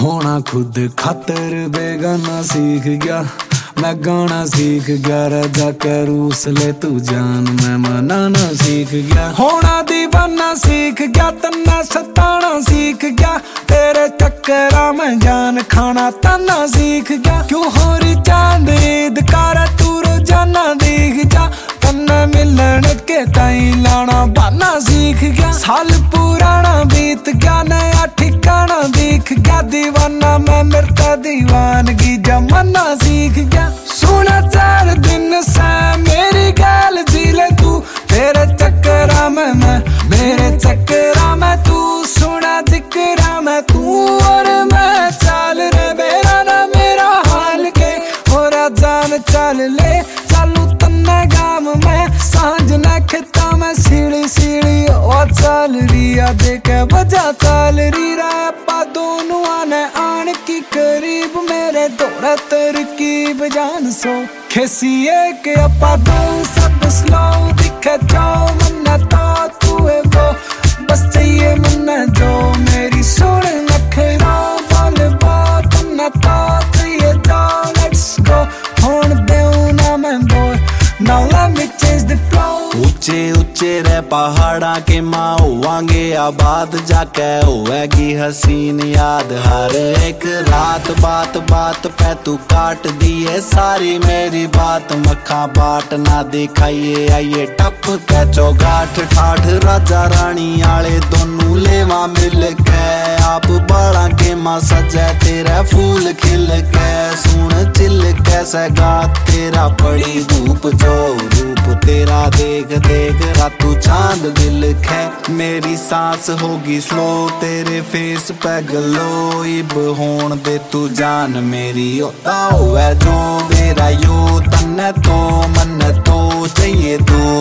होना खुद खातर बेगाना सीख गया, मैं गाना सीख गया। रजा के रूस ले तू जान, मैं मनाना सीख गया। होना दीवाना सीख गया, तन्ना सताना सीख गया। तेरे चक्करा में जान खाना ताना सीख गया। क्यों हो रही चांद ईद कारा तू रोजाना दिख जा। तन्ने मिलन के ताई लाना बहाना सीख गया। साल पुराना बीत गया, नया ठिकाना दिख गया। दीवाना मैं मरता दीवानगी जमाना सीख गया। सुना 4 दिन से मेरी गाल जी ले तू, तेरे चक्करा में मैं, मेरे चक्करा में तू। सुना जिक्रा में तू और मैं, चाल रे मेरा ना मेरा हाल के हो रहा जान। चल ले चालू तन्ने गाम में, सांझ न खेता में सीढ़ी सीढ़ी ओ चल रिया देखे बजा चल री रहा। दोनों आने आन की करीब मेरे दौरा तरकीब जान सो खिसिए के अपा दो सब स्लो दिखे जाओ। मन्ना तो तू है वो बस चाहिए मन्ना जो मेरी सुन नखरा बोल बात। मन्ना तो चाहिए जाओ लेट्स गो होन देऊ ना मैं बोल now let me change the flow। ऊंचे ऊंचे रे पहाड़ा के माँ होवांगे आबाद, जाके होएगी हसीन याद हर एक रात। बात बात पे तू काट दिए सारी मेरी बात, मक्खा बाट ना दिखाइए आइए टप के चौगाठ ठाठ। राजा रानी आले दोनों लेवा मिल के, आप बाड़ा के माँ सजे तेरा फूल खिल के। सुन चिल कैसे गा तेरा पड़ी धूप जो रूप तेरा देख देख रातू चांद दिल खे। मेरी सांस होगी स्लो तेरे फेस पे गलो, इब होन दे तू जान मेरी होता हुआ जो मेरा यो। तन्ने तो मन तो चाहिए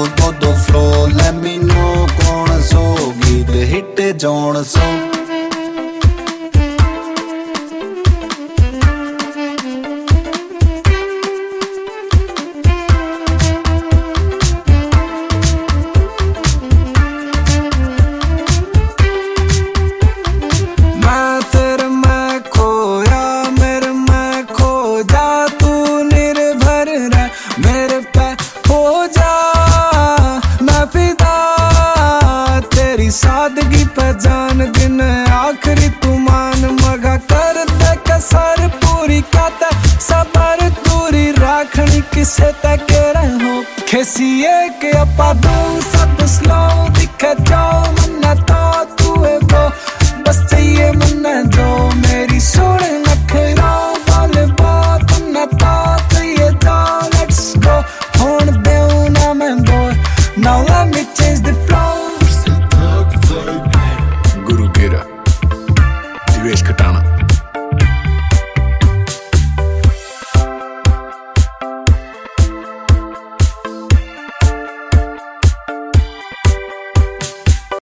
दो फ्लो लेट मी नो कौन सो गीत हिट जोन सो। मेरे पे हो जा मैं फिदा, तेरी सादगी पे जान दिन आखिरी तू मान। मगा कर दे कसर पूरी काता सबर दूरी राखनी किसे तक रहो। खिसिए के अपा दो सब स्लो दिखे जाओ मन्ना तो